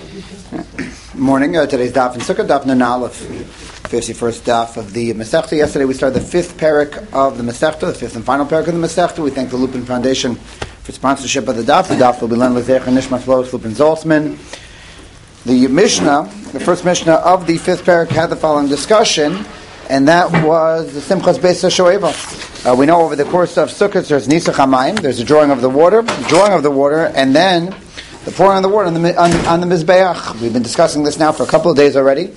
Morning. Today's daf in Sukkah, daf Nun Aleph, 51st daf of the Masechta. Yesterday we started the fifth parak of the Masechta, the fifth and final parak of the Masechta. We thank the Lupin Foundation for sponsorship of the daf. The daf will be Len Lezecher Nishmas Lois Lupin Zoltzman. The Mishnah, the first Mishnah of the fifth parak, had the following discussion, and that was the Simchas Beis HaShoeva. We know over the course of Sukkot there's Nisach HaMayim, there's a drawing of the water, and then the pouring of the water on the Mizbeach. We've been discussing this now for a couple of days already.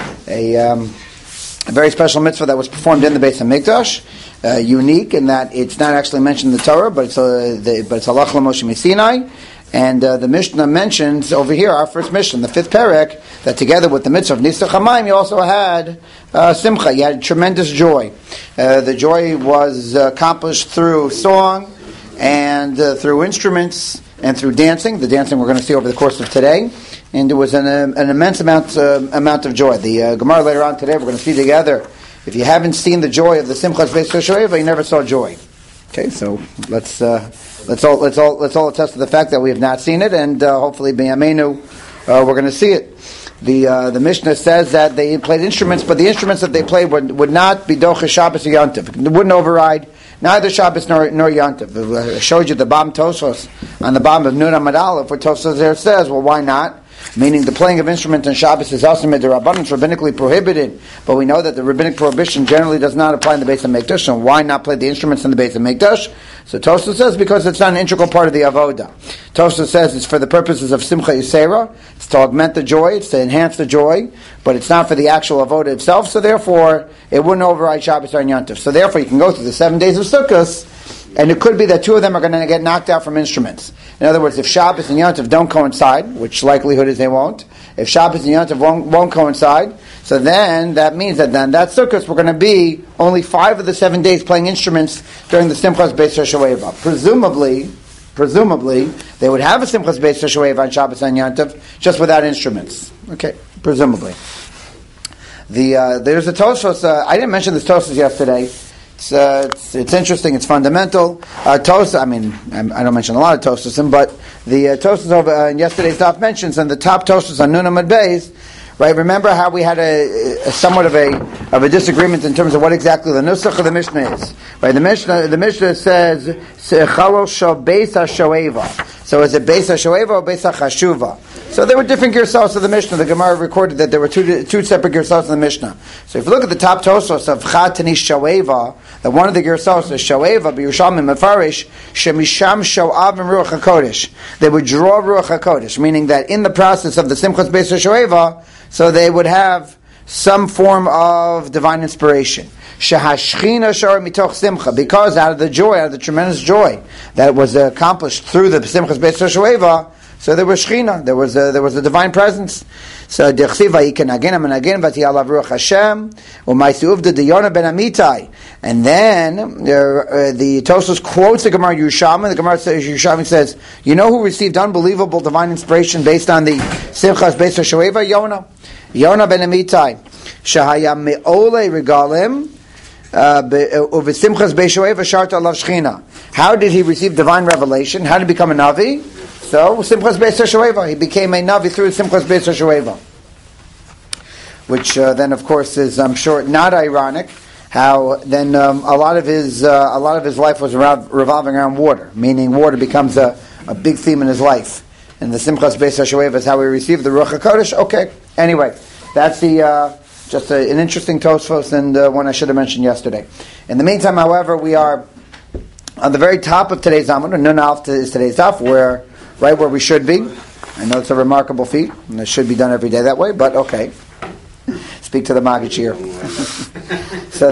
A very special mitzvah that was performed in the Beis HaMikdash, unique in that it's not actually mentioned in the Torah, but it's Halach L'Moshe Sinai. And the Mishnah mentions over here, our first Mishnah, the fifth parak, that together with the mitzvah of Nisach HaMayim, you also had Simcha. You had tremendous joy. The joy was accomplished through song and through instruments and through dancing. The dancing we're going to see over the course of today. And it was an immense amount of joy. The Gemara later on today, we're going to see together, if you haven't seen the joy of the Simchas Beis HaShoeva, you never saw joy. Okay, so let's all attest to the fact that we have not seen it, and hopefully b'yameinu we're going to see it. The Mishnah says that they played instruments, but the instruments that they played would not be doche Shabbos or Yontif. It wouldn't override neither Shabbos nor Yontif. I showed you the Bam Tosos on the bottom of Nun Amud Aleph, where Tosos there says, well, why not? Meaning the playing of instruments on Shabbos is also midrabanan, rabbinically prohibited, but we know that the rabbinic prohibition generally does not apply in the Beis HaMikdash, so why not play the instruments in the Beis HaMikdash? So Tosfos says because it's not an integral part of the avoda. Tosfos says it's for the purposes of Simcha Yisera, it's to augment the joy, it's to enhance the joy, but it's not for the actual avoda itself, so therefore it wouldn't override Shabbos or Yontif. So therefore you can go through the 7 days of Sukkot, and it could be that two of them are going to get knocked out from instruments. In other words, if Shabbos and Yontif don't coincide, which likelihood is they won't, if Shabbos and Yontif won't coincide, so then that means that then that Sukkot we're going to be only 5 of the 7 days playing instruments during the Simchas Beis HaShoeva. Presumably, they would have a Simchas Beis HaShoeva on Shabbos and Yontif just without instruments. Okay, presumably. There's a Tosfos. I didn't mention this Tosfos yesterday. It's interesting. It's fundamental. Tosfos. I don't mention a lot of Tosfos, but the Tosfos over in yesterday's daf mentions, and the top Tosfos on Nun Amud Beis. Right. Remember how we had a somewhat of a disagreement in terms of what exactly the nusach of the Mishnah is. Right. The Mishnah says Chalo Shal Beis HaShoeva. So is it Beis HaShoeva or Beis HaChashuva? So there were different girsos of the Mishnah. The Gemara recorded that there were two separate girsos of the Mishnah. So if you look at the top Tosos of Chad Tanish Shoeva, that one of the girsos is Shoeva, B'Yushalmi Mefarish, Shemisham Shoav Ruach HaKodesh. They would draw Ruach HaKodesh, meaning that in the process of the Simchas Beis HaShoeva, so they would have some form of divine inspiration. Shehashchina shar mitoch simcha, because out of the tremendous joy that was accomplished through the Simchas Beis HaShoeva, so there was Shechina, there was a divine presence. So dechsiva yikenagin amenagin v'tiyalav ruach Hashem u'maisuuvda diyona ben Amitai, and then the Tosfos quotes the Gemara Yerushalmi. The Gemara Yerushalmi says, you know who received unbelievable divine inspiration based on the Simchas Beis HaShoeva? Yona ben Amitai, shahaya me'ole regalim uvesimchas Beis HaShoeva sharta alav Shechina. How did he receive divine revelation? How did he become a Navi? So, Simchas Beis HaShoeva, he became a Navi through Simchas Beis HaShoeva. Which then, of course, is, I'm sure, not ironic, how then a lot of his life was revolving around water, meaning water becomes a big theme in his life. And the Simchas Beis HaShoeva is how he received the Ruach HaKodesh. Okay, anyway, that's just an interesting Tosfos, and one I should have mentioned yesterday. In the meantime, however, we are on the very top of today's Amud, and Nun Aleph is today's daf, right where we should be. I know it's a remarkable feat, and it should be done every day that way, but okay. Speak to the Maggid here. So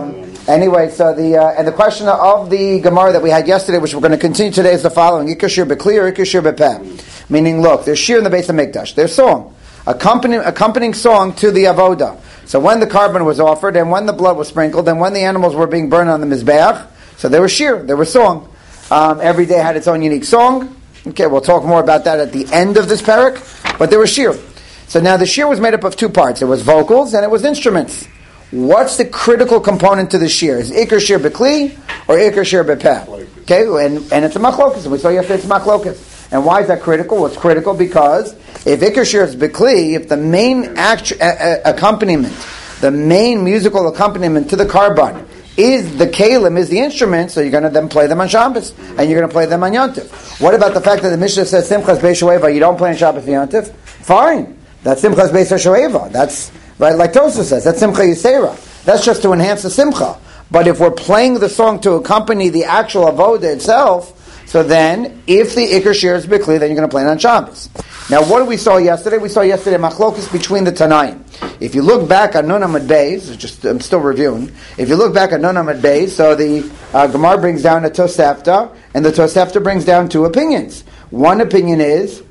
and the question of the Gemara that we had yesterday, which we're going to continue today, is the following: Ikashir Bekli or Ikashir Bepeh? Meaning, look, there's shir in the Beis HaMikdash. There's song, accompanying song to the avoda. So when the carbon was offered, and when the blood was sprinkled, and when the animals were being burned on the mizbeach, so there was shir, there was song. Every day had its own unique song. Okay, we'll talk more about that at the end of this parak, but there was shir. So now the shir was made up of two parts. It was vocals and it was instruments. What's the critical component to the shir? Is Iker shir bekli or Iker shir bepeh? Okay, and it's a machlokas. We saw yesterday it's a machlokas. And why is that critical? Well, it's critical because if Iker Shir is Bikli, if the main accompaniment, the main musical accompaniment to the Karban is the Kalim, is the instrument, so you're going to then play them on Shabbos, and you're going to play them on Yontif. What about the fact that the Mishnah says Simchas Beis Shoeva, you don't play on Shabbos and Yontif? Fine. That's Simchas Beis Shoeva. That's, right, like Tosa says, that's Simcha Yisera. That's just to enhance the Simcha. But if we're playing the song to accompany the actual Avoda itself, so then, if the Iker Shir is Bikli, then you're going to play it on Shabbos. Now, what did we saw yesterday? We saw yesterday Machlokus between the Tanaim. If you look back on Nun Amud Beis, I'm still reviewing. If you look back on Nun Amud Beis, so the Gemara brings down a Tosefta, and the Tosefta brings down two opinions. One opinion is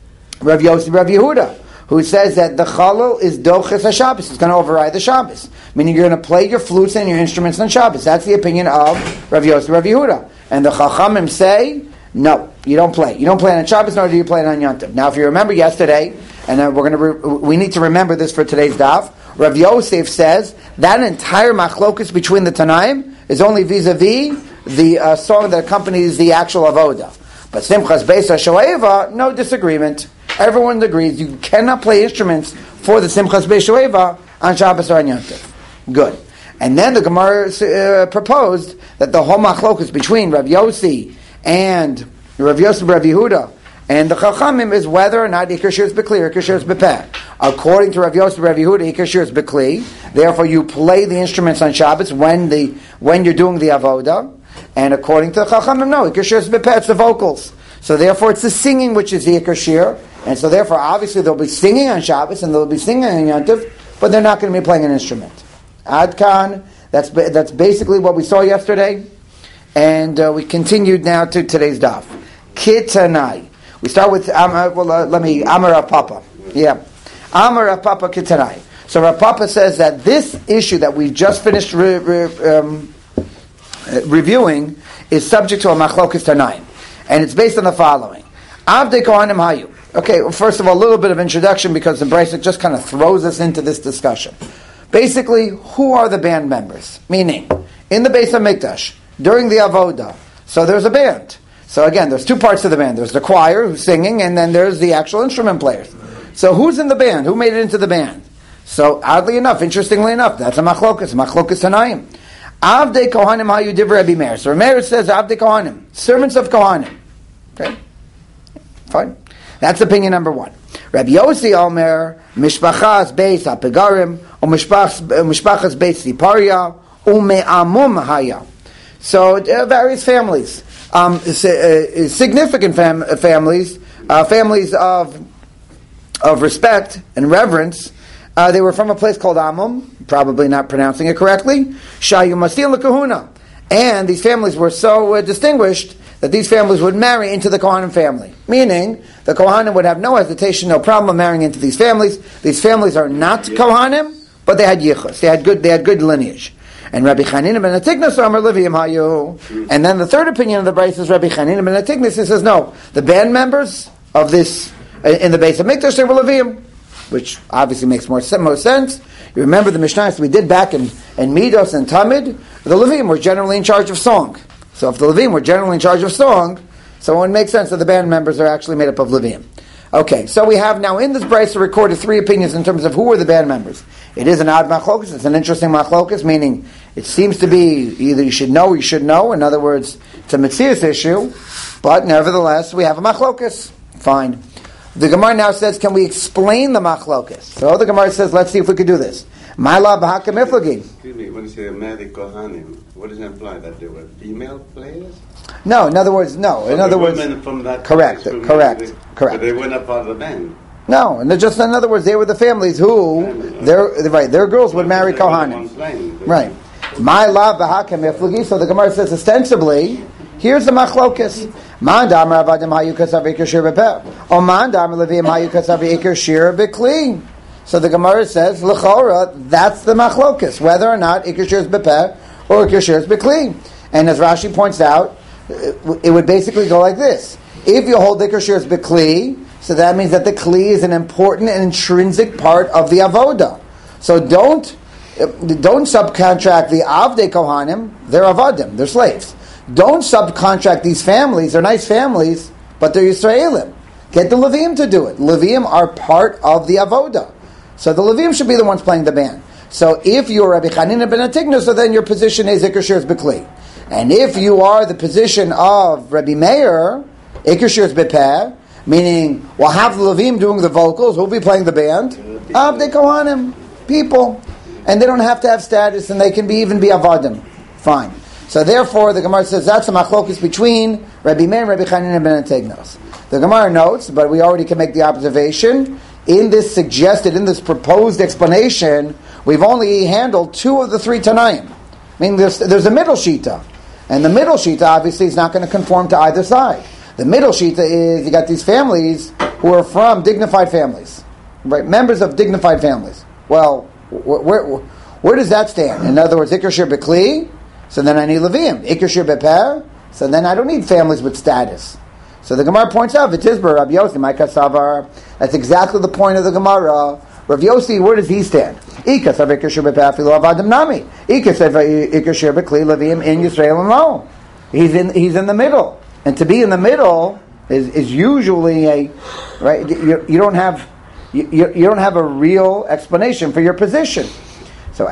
Rav Yossi, Rav Yehuda, who says that the Chalal is Doches HaShabbos. It's going to override the Shabbos. Meaning you're going to play your flutes and your instruments on Shabbos. That's the opinion of Rav Yossi, Rav Yehuda. And the Chachamim say, no, you don't play. You don't play it on Shabbos, nor do you play it on Yontif. Now, if you remember yesterday, and we need to remember this for today's daf, Rav Yosef says that entire machlokus between the Tanaim is only vis-a-vis the song that accompanies the actual avoda. But Simchas Beis HaShoeva, no disagreement. Everyone agrees you cannot play instruments for the Simchas Beis HaShoeva on Shabbos or on Yontif. Good. And then the Gemara proposed that the whole machlokus between Rav Yossi and Rav Yosef, Rav Yehuda, and the Chachamim is whether or not Iker Shir is Bikli or Iker Shir is Bepeh. According to Rav Yosef, Rav Yehuda, Iker Shir is Bikli. Therefore, you play the instruments on Shabbos when you're doing the avoda. And according to the Chachamim, no, Iker Shir is Bepeh. It's the vocals. So therefore, it's the singing which is the Iker Shir. And so therefore, obviously, they'll be singing on Shabbos and they'll be singing on Yontif, but they're not going to be playing an instrument. Adkan, that's basically what we saw yesterday, and we continued now to today's daf. Kitanai. We start with Amar Rav Papa. Yeah, Amar Rav Papa Kitanai. So Rav Papa says that this issue that we just finished reviewing is subject to a machlokas Tanaim, and it's based on the following: Avdei Kohanim Hayu. Okay, well, first of all, a little bit of introduction because the Brisa just kind of throws us into this discussion. Basically, who are the band members? Meaning, in the Beis HaMikdash, during the Avoda, so there's a band. So again, there's two parts of the band. There's the choir who's singing, and then there's the actual instrument players. So who's in the band? Who made it into the band? So oddly enough, interestingly enough, that's a machlokas Tanaim. Avdei Kohanim Hayu Divrei Rabbi Meir. So Rabbi Meir says Avdei Kohanim, servants of Kohanim. Okay, fine. That's opinion number one. Rabbi Yossi Omer, Mishpachas Beis HaPegarim, or Mishpachas Beis Siparia, Ume'amum Haya. So various families, significant families, families of respect and reverence. They were from a place called Amum, probably not pronouncing it correctly. Shayu Masil Kahuna, and these families were so distinguished that these families would marry into the Kohanim family. Meaning, the Kohanim would have no hesitation, no problem marrying into these families. These families are not Kohanim, but they had yichus. They had good lineage. And Rabbi Chanina ben Atignas Amar Leviim Hayu. And then the third opinion of the Brisa is Rabbi Chanina ben Atignas. He says, no, the band members of this, in the Beis HaMikdash, they were Leviim, which obviously makes more sense. You remember the Mishnah we did back in Midos and Tamid, the Leviim were generally in charge of song. So if the Levim were generally in charge of song, so it would make sense that the band members are actually made up of Levim. Okay, so we have now in this Brisa recorded three opinions in terms of who were the band members. It is an odd machlokus, it's an interesting machlokus, meaning it seems to be either you should know or you should know. In other words, it's a Metzius issue, but nevertheless we have a machlokus. Fine. The Gemara now says, can we explain the machlokus? So the Gemara says, let's see if we could do this. Excuse me, when you say Medi Kohanim, what does it imply? That they were female players? No, in other words, no. In other words, from that correct. But they weren't a part of the band. No, and just in other words, they were the families who their girls would marry Kohanim. Right. My la b'hakem iflugi. So the Gemara says ostensibly, here's the machlokus. Man damar avadim hayu kasav iker shir bepeh. O man damar leviim hayu kasav iker shir bekli. So the Gemara says, l'chora, that's the machlokus, whether or not iker shir is bepeh or iker shir is bekli. And as Rashi points out, it would basically go like this. If you hold iker shir is bekli, so that means that the kli is an important and intrinsic part of the avoda. So don't subcontract the avdei kohanim, they're avadim, they're slaves. Don't subcontract these families, they're nice families, but they're Yisraelim. Get the Levim to do it. Levim are part of the avoda. So the Levim should be the ones playing the band. So if you're Rabbi Chanina ben Antignos, so then your position is Iker Shir's Bekli. And if you are the position of Rabbi Meir, Iker Shir's Bepeh, meaning we'll have the Levim doing the vocals, who'll be playing the band? Avdei Kohanim, people. And they don't have to have status, and they can even be Avadim. Fine. So therefore, the Gemara says that's a machlokes between Rabbi Meir and Rabbi Chanina ben Antignos. The Gemara notes, but we already can make the observation, in this proposed explanation, we've only handled 2 of the 3 Tanaim. I mean, there's a middle shita. And the middle shita, obviously, is not going to conform to either side. The middle shita is, you got these families who are from dignified families. Right? Members of dignified families. Well, where does that stand? In other words, Iker Shir Bekli, so then I need Levim. Iker Shir Beper, so then I don't need families with status. So the Gemara points out, V'tizber, Rabbi Yossi, my Kasavar, that's exactly the point of the Gemara. Rabbi Yossi, where does he stand? Ika sav Iker Shir Beper, Filo Avadim Nami. Ika sav Iker Shir Bekli, Levim in Yisrael alone. He's in the middle. And to be in the middle is usually right. You don't have a real explanation for your position. So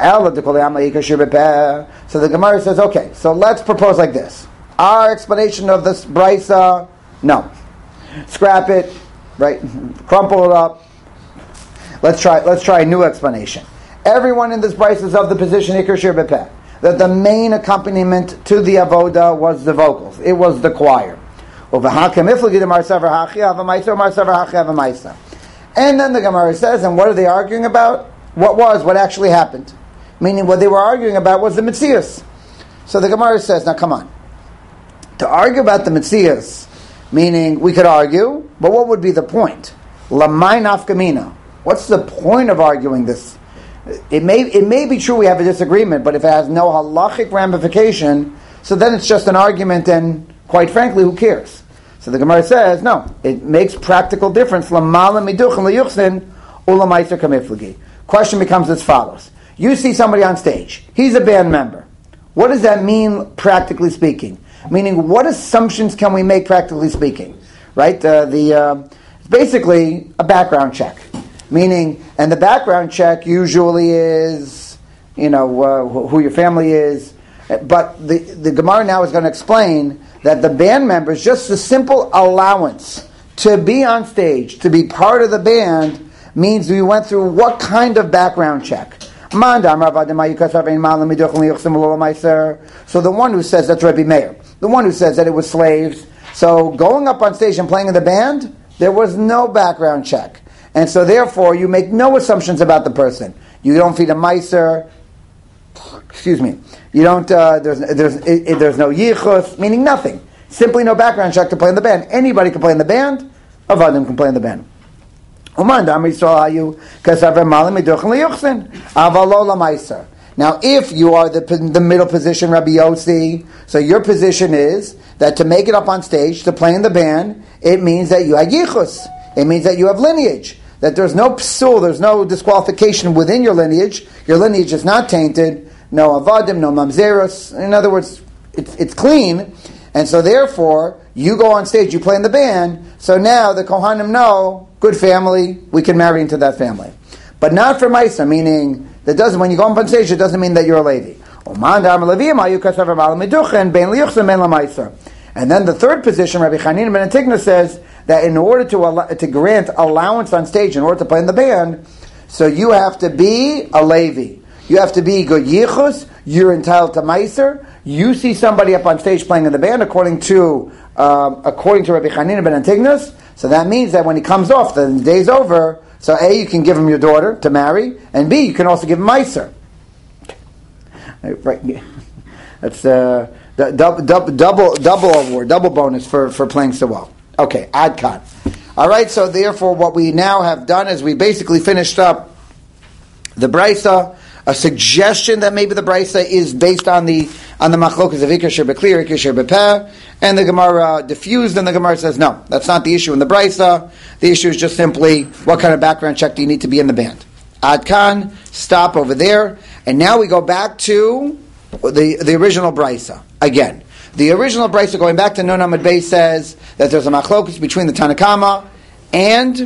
the Gemara says, okay, so let's propose like this. Our explanation of this brisa, no, scrap it, right? Crumple it up. Let's try a new explanation. Everyone in this brisa is of the position Iker Shir Bepeh, that the main accompaniment to the avoda was the vocals. It was the choir. And then the Gemara says, and what are they arguing about? What actually happened? Meaning what they were arguing about was the Metzias. So the Gemara says, now come on. To argue about the Metzias, meaning we could argue, but what would be the point? Lamai nafkamina. What's the point of arguing this? It may be true we have a disagreement, but if it has no halachic ramification, so then it's just an argument, and quite frankly, who cares? So the Gemara says, no, it makes practical difference. Question becomes as follows. You see somebody on stage. He's a band member. What does that mean, practically speaking? Meaning, what assumptions can we make, practically speaking? Right? It's basically a background check. Meaning, and the background check usually is, who your family is. But the Gemara now is going to explain that the band members, just the simple allowance to be on stage, to be part of the band, means we went through what kind of background check? So the one who says, that's Rabbi Meir, the one who says that it was slaves, so going up on stage and playing in the band, there was no background check. And so therefore, you make no assumptions about the person. You don't feed a meiser. Excuse me. You don't. There's no yichus, meaning nothing. Simply no background check to play in the band. Anybody can play in the band. Avadim can play in the band. Now, if you are the middle position, Rabbi Yossi, so your position is that to make it up on stage, to play in the band, it means that you have yichus. It means that you have lineage. That there's no psul, there's no disqualification within your lineage. Your lineage is not tainted. No avadim, no mamzeros. In other words, it's clean. And so therefore, you go on stage, you play in the band, so now the Kohanim know, good family, we can marry into that family. But not for Maisa, meaning, that doesn't, when you go up on stage, it doesn't mean that you're a Levi. And then the third position, Rabbi Chanina ben Antignos says, that in order to grant allowance on stage, in order to play in the band, so you have to be a Levi. You have to be good yichus, you're entitled to Meiser. You see somebody up on stage playing in the band, according to Rabbi Chanina ben Antignos, so that means that when he comes off, the day's over, so A, you can give him your daughter to marry, and B, you can also give him Meiser. Right. That's double award, double bonus for playing so well. Okay, Ad Kan. All right, so therefore what we now have done is we basically finished up the Brisa, a suggestion that maybe the Brisa is based on the machlokas of Iker Shir Bekli, Iker Shir Bepeh, and the Gemara diffused, and the Gemara says, no, that's not the issue in the Brisa. The issue is just simply what kind of background check do you need to be in the band. Ad Kan, stop over there, and now we go back to the original Brisa. Again, the original brisa going back to Nun Amud Beis says that there's a machlokus between the Tanakama and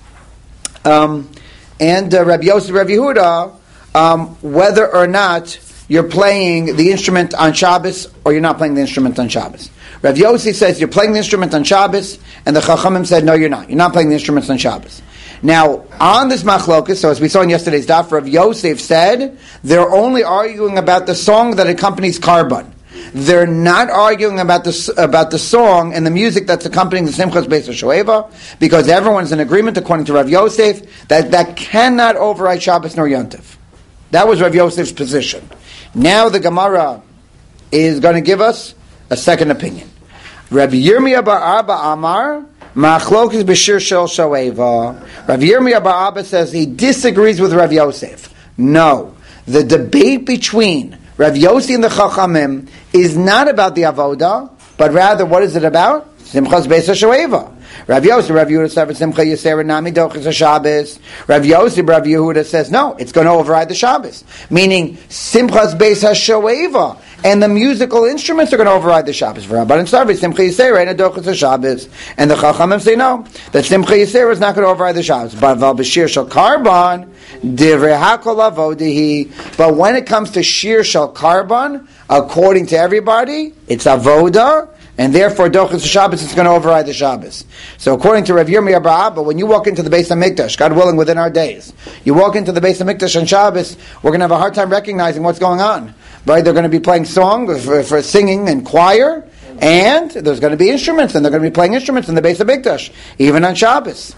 Rabbi Yosef, Rabbi Yehuda, whether or not you're playing the instrument on Shabbos or you're not playing the instrument on Shabbos. Rav Yossi says you're playing the instrument on Shabbos, and the Chachamim said no, you're not. You're not playing the instruments on Shabbos. Now, on this machlokus, so as we saw in yesterday's daf, Rav Yosef said they're only arguing about the song that accompanies Karban. They're not arguing about the song and the music that's accompanying the Simchas Beis HaShoeva, because everyone's in agreement, according to Rav Yosef, that cannot override Shabbos nor Yontif. That was Rav Yosef's position. Now the Gemara is going to give us a second opinion. Rabbi Yirmiyah bar Abba Amar, Machlokes b'shir shel shoeva. Rabbi Yirmiyah bar Abba says he disagrees with Rav Yosef. No, the debate between Rav Yossi and the Chachamim is not about the avoda, but rather what is it about? Simchas Beis HaShoeva. Rav Yossi, Rav Yehuda said, Simcha Yisera Nami Dochis HaShabbos. Rav Yossi, Rav Yehuda says, no, it's going to override the Shabbos. Meaning, Simchas Beis HaShoeva and the musical instruments are going to override the Shabbos. For Rabban and Sarvi, Simcha Yisera and Dochis HaShabbos. And the Chachamim say no, that Simcha Yisera is not going to override the Shabbos. But Val B'Shir Shal Karban, Divrei HaKol Avodahi. But when it comes to Shir Shal Karban, according to everybody, it's Avoda, and therefore Dochis Shabbos is going to override the Shabbos. So according to Rav Yirmiyah bar Abba, when you walk into the Beis HaMikdash, God willing within our days, you walk into the Beis HaMikdash on Shabbos, we're going to have a hard time recognizing what's going on. Right? They're going to be playing song for singing and choir, and there's going to be instruments, and they're going to be playing instruments in the Beis HaMikdash, even on Shabbos.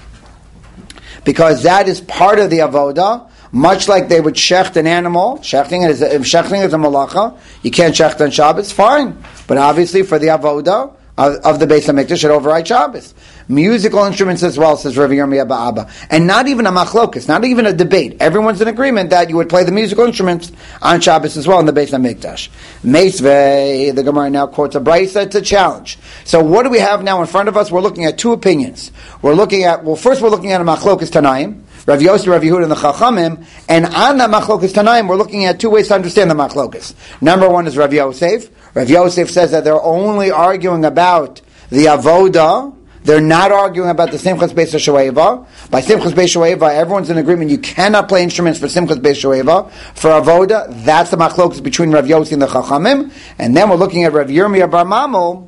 Because that is part of the Avodah, much like they would shecht an animal. Shechting is a malacha. You can't shecht on Shabbos, fine. But obviously for the avodah of the Beis HaMikdash, it overrides Shabbos. Musical instruments as well, says Rav Yirmiyah bar Abba. And not even a machlokus, not even a debate. Everyone's in agreement that you would play the musical instruments on Shabbos as well in the Beis HaMikdash. Meisvei, the Gemara now quotes a brisa to challenge. So what do we have now in front of us? We're looking at two opinions. First we're looking at a machlokus Tanaim, Rav Yossi, Rav Yehuda, and the Chachamim, and on the Machlokas Tanaim, we're looking at two ways to understand the Machlokas. Number one is Rav Yosef. Rav Yosef says that they're only arguing about the Avoda. They're not arguing about the Simchas Beis HaShoeva. By Simchas Beis HaShoeva, everyone's in agreement. You cannot play instruments for Simchas Beis HaShoeva. For Avoda, that's the Machlokas between Rav Yossi and the Chachamim. And then we're looking at Rav Yirmiyah bar Mamel.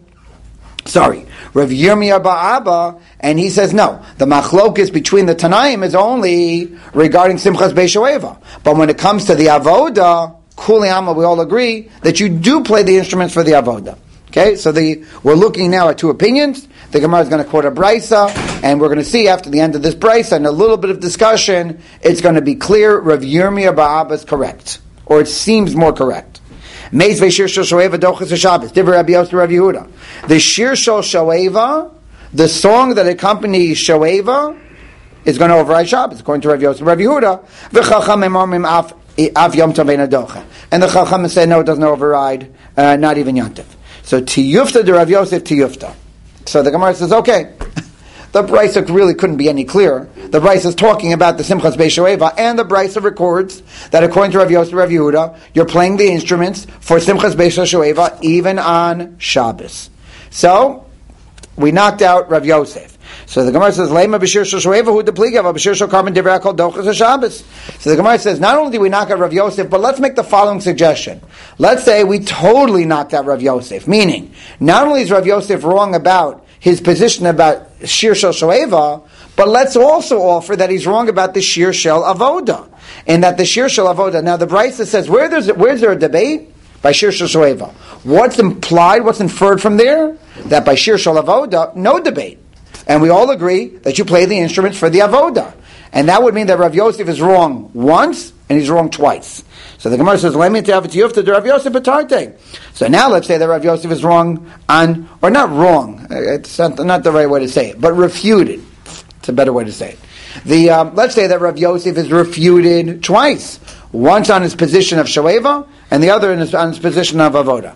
Rav Yirmiyah bar Abba, and he says no. The machlokes between the Tanaim is only regarding Simchas Beis HaShoeva. But when it comes to the Avoda, Kuli Amma, we all agree that you do play the instruments for the Avoda. Okay, so we're looking now at two opinions. The Gemara is going to quote a brisa, and we're going to see after the end of this brisa and a little bit of discussion, it's going to be clear Rav Yirmiyah bar Abba is correct, or it seems more correct. Meis ve'shir shel shoeva dochas haShabbos. Divrei Rabbi Yosef Rav Yehuda. The shir shel shoeva, the song that accompanies shoeva, is going to override Shabbos, according to Rav Yosef Rav Yehuda. V'chachamim omrim af yom tov ein adocha. And the chachamim say no, it doesn't override, not even yontif. So tiyufta de Rav Yosef tiyufta. So the Gemara says, okay. The brisa really couldn't be any clearer. The brisa is talking about the Simchas Beis HaShoeva, and the brisa records that according to Rav Yosef Rav Yehuda, you're playing the instruments for Simchas Beis HaShoeva even on Shabbos. So we knocked out Rav Yosef. So the Gemara says, "Lema b'shir shel shoeva hu depligav b'shir shel karban divrei hakol dochas haShabbos." So the Gemara says, not only do we knock out Rav Yosef, but let's make the following suggestion. Let's say we totally knocked out Rav Yosef, meaning not only is Rav Yosef wrong about his position about Shir Shel Shoeva, but let's also offer that he's wrong about the Shir Shel Avoda. And that the Shir Shel Avoda, now the Brisa says, where's there a debate? By Shir Shel Shoeva. What's implied, what's inferred from there? That by Shir Shel Avoda, no debate. And we all agree that you play the instruments for the Avoda. And that would mean that Rav Yosef is wrong once, and he's wrong twice. So the Gemara says, Rav Yosef Batarte. So now let's say that Rav Yosef is wrong on, or not wrong, it's not the right way to say it, but refuted. It's a better way to say it. Let's say that Rav Yosef is refuted twice. Once on his position of Shoeva, and the other on his position of Avoda.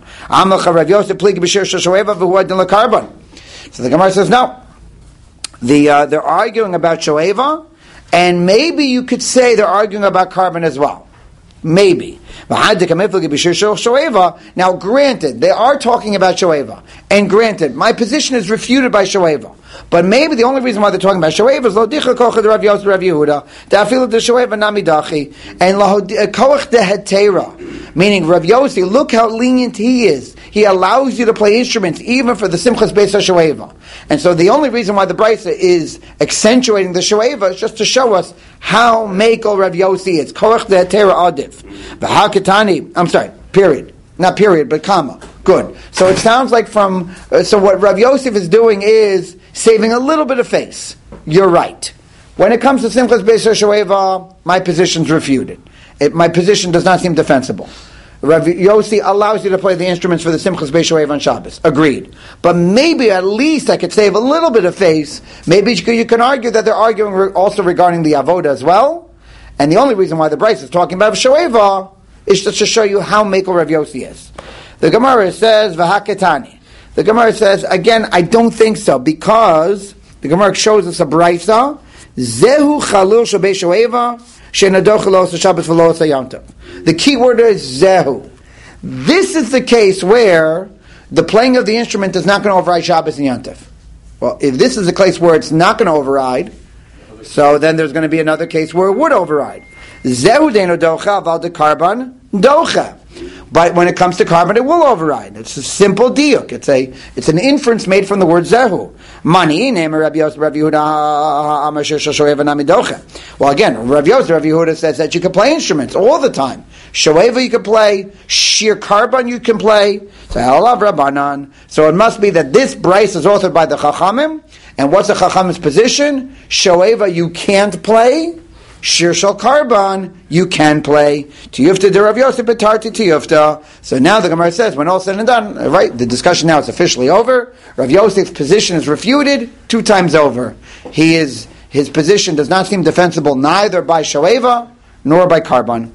So the Gemara says, no. They're arguing about Shoeva, and maybe you could say they're arguing about Karban as well. Maybe. Now, granted, they are talking about Shoeva. And granted, my position is refuted by Shoeva. But maybe the only reason why they're talking about Shoeva is Lodicha Kocha de Rav Yosef Rav Yehuda, Da'afilu de Shoeva Nami Dachi, and Koach de Hetera. Meaning, Rav Yosef, look how lenient he is. He allows you to play instruments even for the Simchas Beis HaShoeva. And so the only reason why the Brisa is accentuating the Shoeva is just to show us how Mekel Rav Yosef is. Koach de Hetera Adif. V'haketani, I'm sorry, period. Not period, but comma. Good. So it sounds like so what Rav Yosef is doing is saving a little bit of face. You're right. When it comes to Simchas Beis HaShoeva, my position's refuted. My position does not seem defensible. Rav Yossi allows you to play the instruments for the Simchas Beis Shoeva on Shabbos. Agreed. But maybe at least I could save a little bit of face. Maybe you can argue that they're arguing also regarding the Avoda as well. And the only reason why the Bryce is talking about Shoeva is just to show you how Mekel Rav Yossi is. The Gemara says, V'haketani. The Gemara says, again, I don't think so, because the Gemara shows us a Brysa, Zehu Chalil Shabei Shoeva, Shenadoch Los Shabbos V'Los Yantav. The key word is Zehu. This is the case where the playing of the instrument is not going to override Shabbos and Yantav. Well, if this is a case where it's not going to override, so then there's going to be another case where it would override. Zehu Deino Docha Val de Karban Docha. But when it comes to carbon, it will override. It's a simple diuk. It's an inference made from the word zehu. Mani, name Rabbi Yosef, Rabbi Yehuda, Amasher Shoeva Nami Docha. Well, again, Rabbi Yosef, Rabbi Yehuda says that you can play instruments all the time. Shoeva you can play, sheer carbon you can play. So Halav Rabbanan. So it must be that this Bryce is authored by the Chachamim. And what's the Chachamim's position? Shoeva you can't play. Shir Shal Karban, you can play. Tiyufta de Rav Yosef Betarti Tiyufta. So now the Gemara says, when all said and done, right, the discussion now is officially over. Rav Yosef's position is refuted 2 times over. His position does not seem defensible neither by Shoeva nor by Karban.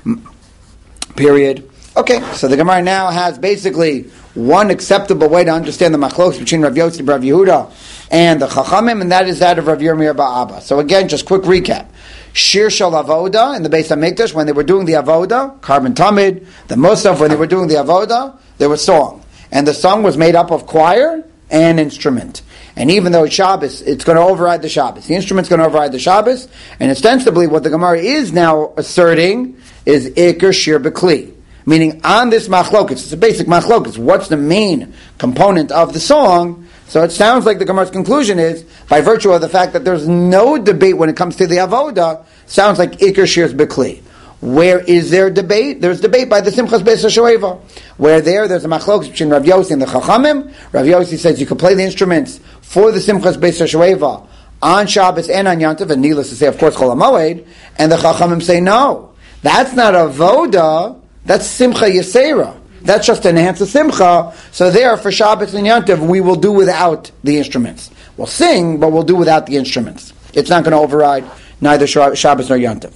Period. Okay, so the Gemara now has basically one acceptable way to understand the machlokes between Rav Yosef and Rav Yehuda and the Chachamim, and that is that of Rav Yirmiyah Ba'aba. So again, just quick recap. Shir Shal Avoda in the Beis HaMikdash, when they were doing the Avoda, Karban Tamid, the Musaf, when they were doing the Avoda, there was song. And the song was made up of choir and instrument. And even though it's Shabbos, it's going to override the Shabbos. The instrument's going to override the Shabbos. And ostensibly, what the Gemara is now asserting is Iker Shir B'Kli. Meaning, on this machlokes, it's a basic machlokes. What's the main component of the song? So it sounds like the Gemara's conclusion is, by virtue of the fact that there's no debate when it comes to the Avoda, sounds like Iker Shir's B'Kli. Where is there debate? There's debate by the Simchas Beis HaShoeva. Where there's a machlokes between Rav Yossi and the Chachamim. Rav Yossi says you can play the instruments for the Simchas Beis HaShoeva on Shabbos and on Yantav, and needless to say, of course, Chol HaMoed. And the Chachamim say, no, that's not Avoda, that's Simcha Yisera. That's just to enhance the Simcha. So there, for Shabbos and Yantav, we will do without the instruments. We'll sing, but we'll do without the instruments. It's not going to override neither Shabbos nor Yantav.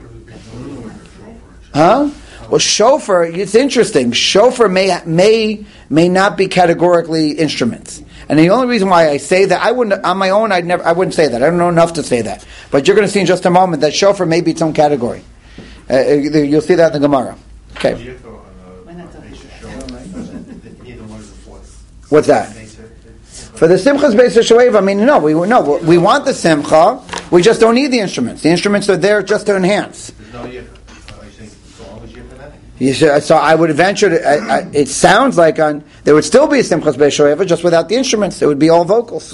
Huh? Well, shofar, it's interesting. Shofar may not be categorically instruments. And the only reason why I say that, I wouldn't, on my own, I wouldn't say that. I don't know enough to say that. But you're going to see in just a moment that shofar may be its own category. You'll see that in the Gemara. Okay. What's that? For the Simchas Beis HaShoeva, I mean, no, we want the Simcha, we just don't need the instruments. The instruments are there just to enhance. There's no yif. Are you saying it's always yif for that? So I would venture to, it sounds like there would still be a Simchas Beis HaShoeva, just without the instruments. It would be all vocals.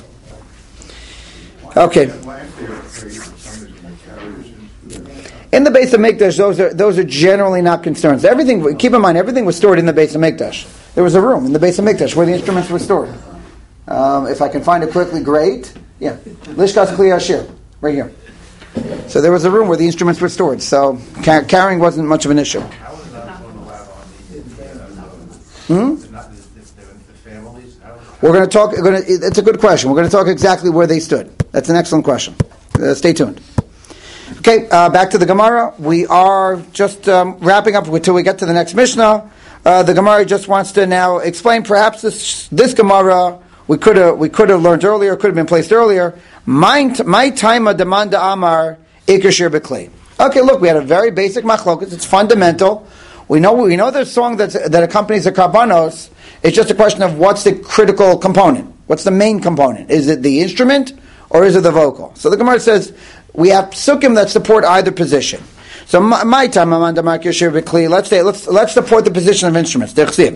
Okay. In the Beis HaMikdash, those are generally not concerns. Everything, keep in mind, everything was stored in the Beis HaMikdash. There was a room in the Beis HaMikdash where the instruments were stored. If I can find it quickly, great. Yeah, Lishkas Kli Ashir, right here. So there was a room where the instruments were stored. So carrying wasn't much of an issue. How is that allowed on the families? We're going to talk. It's a good question. We're going to talk exactly where they stood. That's an excellent question. Stay tuned. Okay, back to the Gemara. We are just wrapping up until we get to the next Mishnah. The Gemara just wants to now explain. Perhaps this Gemara we could have learned earlier, could have been placed earlier. My time demanda amar Iker Shir B'Kli. Okay, look, we had a very basic machlokas. It's fundamental. We know the song that accompanies the karbanos. It's just a question of what's the critical component. What's the main component? Is it the instrument or is it the vocal? So the Gemara says we have psukim that support either position. So my time, let's say let's support the position of instruments.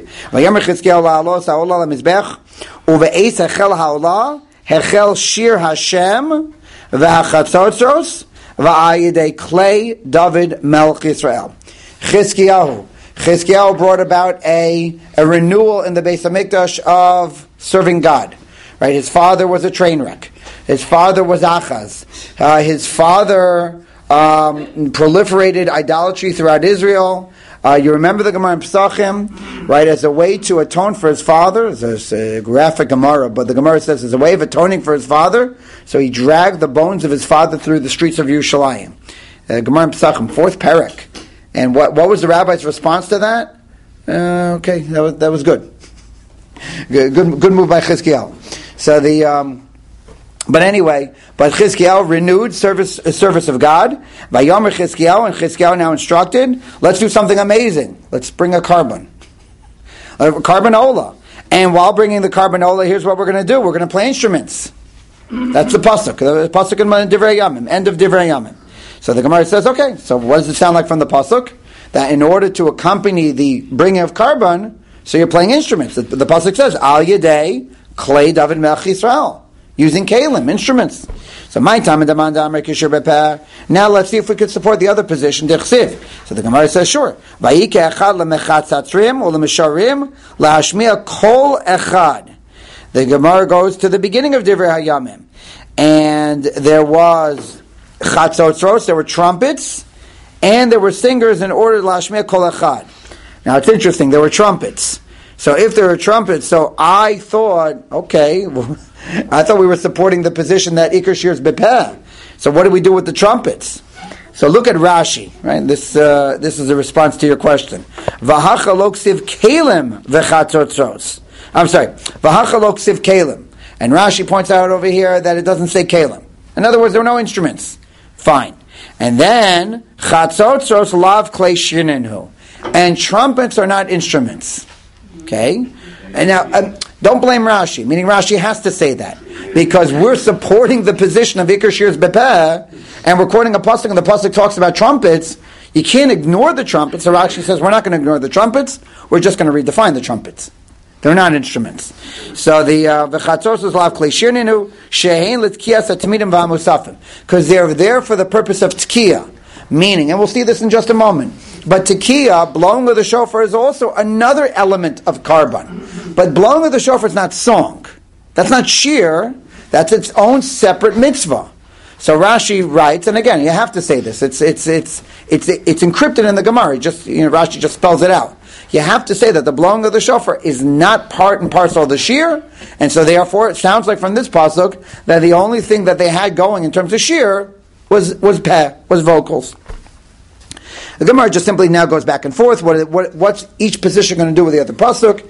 Hechel shir Hashem v'hachatzotzos v'ayidei klei David Melch Yisrael. Chizkiyahu brought about a renewal in the Beis Hamikdash of serving God. Right, his father was a train wreck. His father was Achaz. His father proliferated idolatry throughout Israel. You remember the Gemara in Pesachim, right? As a way to atone for his father, there's a graphic Gemara, but the Gemara says as a way of atoning for his father, so he dragged the bones of his father through the streets of Yerushalayim. Gemara in Pesachim, 4th parak. And what was the rabbi's response to that? Okay, that was good. Good move by Chizkiyahu. So but Chizkiyahu renewed service of God. Vayomer Chizkiyahu, and Chizkiyahu now instructed, let's do something amazing. Let's bring a carbon ola. And while bringing the carbon ola, here's what we're going to do. We're going to play instruments. That's the pasuk. The pasuk in Divrei Yamim, end of Divrei Yamim. So the Gemara says, okay, so what does it sound like from the pasuk? That in order to accompany the bringing of carbon, so you're playing instruments. The pasuk says, Al Yedei Klei David Melch Yisrael. Using kalim, instruments. So my time in the Mandamar Kishur Bepeh. Now let's see if we could support the other position, Dechsiv. So the Gemara says, sure. Vayike echad lemechatzatzrim or lemesharim lahashmiya kol echad. The Gemara goes to the beginning of Divrei Hayamim, and there was chatzotzros, there were trumpets, and there were singers in order to lahashmiya kol echad. Now it's interesting, there were trumpets. So if there were trumpets, so I thought, okay, I thought we were supporting the position that Iker Shir is Bepeh. So what do we do with the trumpets? So look at Rashi, right? This is a response to your question. V'hacha lo ksiv kalim v'chatzotzros. I'm sorry. V'hacha lo ksiv kalim. And Rashi points out over here that it doesn't say kalim. In other words, there were no instruments. Fine. And then, chatzotzros lav klei shinenhu. And trumpets are not instruments. Okay? And now, don't blame Rashi, meaning Rashi has to say that. Because we're supporting the position of Iker Shir's Bepeh, and we're quoting a pasuk, and the pasuk talks about trumpets. You can't ignore the trumpets. So Rashi says, we're not going to ignore the trumpets, we're just going to redefine the trumpets. They're not instruments. So the v'chatzos is lav klei shirninu shehein l'tkiyas atamidim v'amusafim, because they're there for the purpose of tkiyah, meaning, and we'll see this in just a moment. But tekiah, blowing of the shofar, is also another element of karban. But blowing of the shofar is not song. That's not shir. That's its own separate mitzvah. So Rashi writes, and again, you have to say this. It's encrypted in the Gemara. Rashi just spells it out. You have to say that the blowing of the shofar is not part and parcel of the shir, and so therefore it sounds like from this pasuk that the only thing that they had going in terms of shir was vocals. The Gemara just simply now goes back and forth. What's each position going to do with the other pasuk?